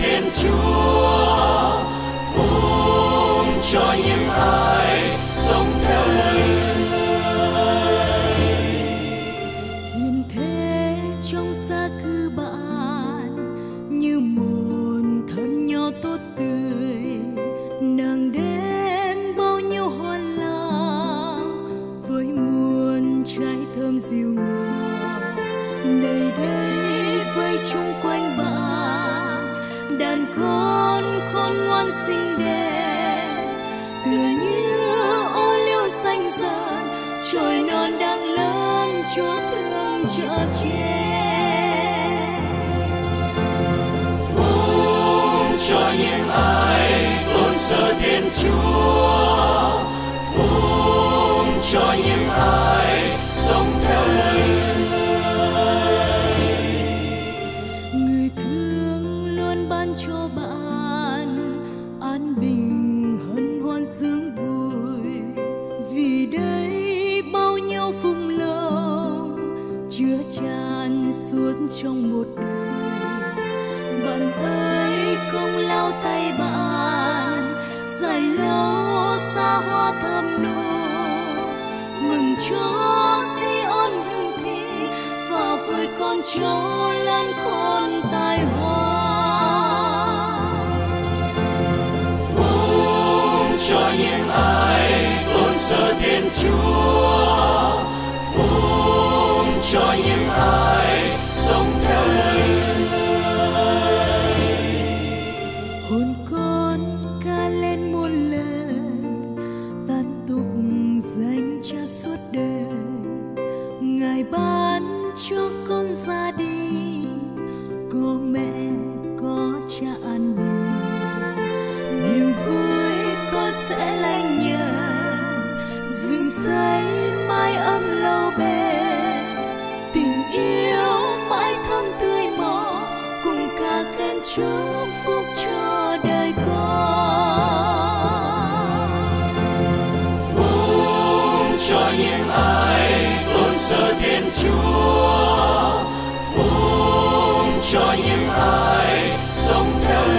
Thiên Chúa, phúc cho những ai sống theo lời. Hiền thế trong xa cư bạn, như một thân nho tốt tươi, nàng đem bao nhiêu hoa lãng với muôn trái thơm dịu ngọt. Nơi đây với chung quanh bạn, đàn con khôn ngoan xinh đẹp, tựa như ô liu xanh dần, chồi non đang lớn, Chúa thương chở che. Phúc cho những ai tôn sợ Thiên Chúa, phúc cho những ai sống theo lời. Người thương luôn ban cho bạn an bình hân hoan sướng vui, vì đây bao nhiêu phúc lộc chứa chan suốt trong một đời. Bạn ơi, công lao tay bạn dài lâu xa hoa thơm nồng, mừng Chúa Sion hương thịnh và vui con cháu lớn con tài hoa. Phúc cho những ai tôn sợ Thiên Chúa, phúc cho những ai sống theo lời. Hồn con ca lên muôn lời, ta tụng danh Cha suốt đời. Ngài ban cho con gia đình, có mẹ có cha an bình, niềm vui con sẽ lành nhận, dựng xây mái ấm lâu bền, tình yêu mãi thắm tươi màu, cùng ca khen chúc phúc cho đời con. Phúc cho những ai tôn sợ Thiên Chúa, phúc cho những ai sống theo